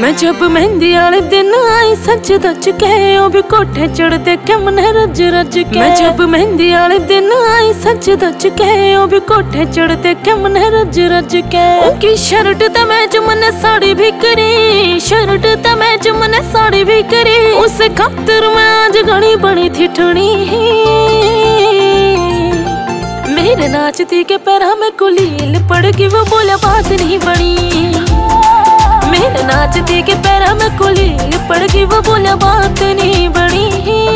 मैं जब मेहंदी वाले दिन आई सच दच के ओ भी कोठे चढ़ते के मन रज रज के। मैं जब मेहंदी वाले दिन आई सच दच के ओ भी कोठे चढ़ते के मन रज रज के। उनकी शर्ट ते मैच मने साड़ी भी करी, शर्ट ते मैच मने साड़ी भी करी। उस खातिर मैं आज घनी बनी थी ठणी। मेरे नाचती के पैरा में कुलील पड़ गई, वो बोला बात नहीं बनी। मेरे नाचती के पैरा में कुलील पड़ गई, वो बोला बात नहीं बनी।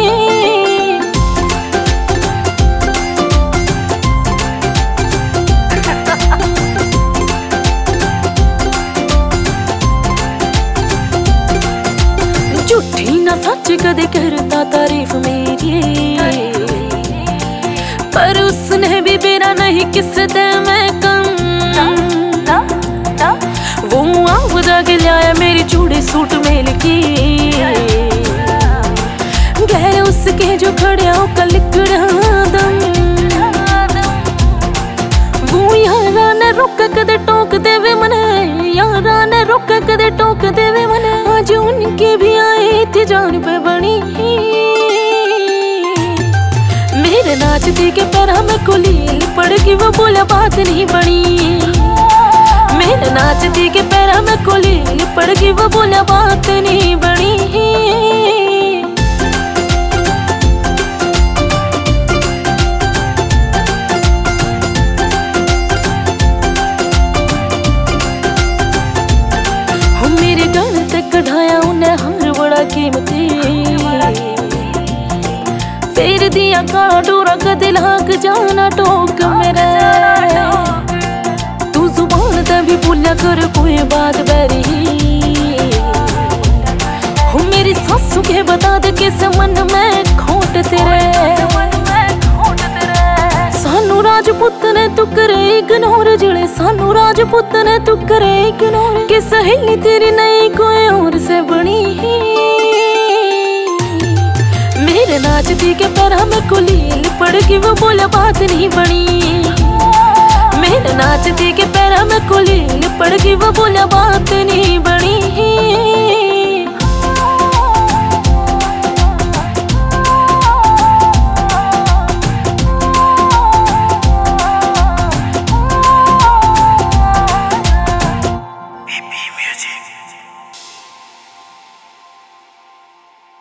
झूठी ना सच कदे करता तारीफ मेरी, पर उसने भी मेरा नहीं किस दे मैं कम। वो आवाज़ के लाया मेरी चूड़ी सूट मेल की, गहरे उसके जो खड़े हो कल दम। वो यारा ने रोक कदे टोक देवे मने, यारा ने रोक कदे टोक देवे मने। आज उनके भी आए थे जान पे बनी। मेरे नाचती के पैरा में कुलील पड़ गई, वो बोला बात नहीं बनी। मेरे नाचती के पैरा में कुलील पड़ गई, वो बोला बात नहीं बनी। मेरे गल ते कढ़ाया उन्हें हार बड़ा कीमती, फेर दिया काला डोरा कदे लाग जाना टोक मेरे। तू जुबान ते भी भूलिया कर कोई बात बैरी। हो मेरी सासू के बता दे किस मन में खोट तेरे। सानू राजपूत ने तू करे इग्नोर, जड़े सानू राजपूत ने तू करे इग्नोर। कि सहेली तेरी नहीं कोई और से बनी। मेरे नाचती के पैरा में कुलील पड़ गई, वो बोला बात नहीं बनी। मेरे नाचती के पैरा में कुलील पड़ गई, वो बोला बात नहीं बनी।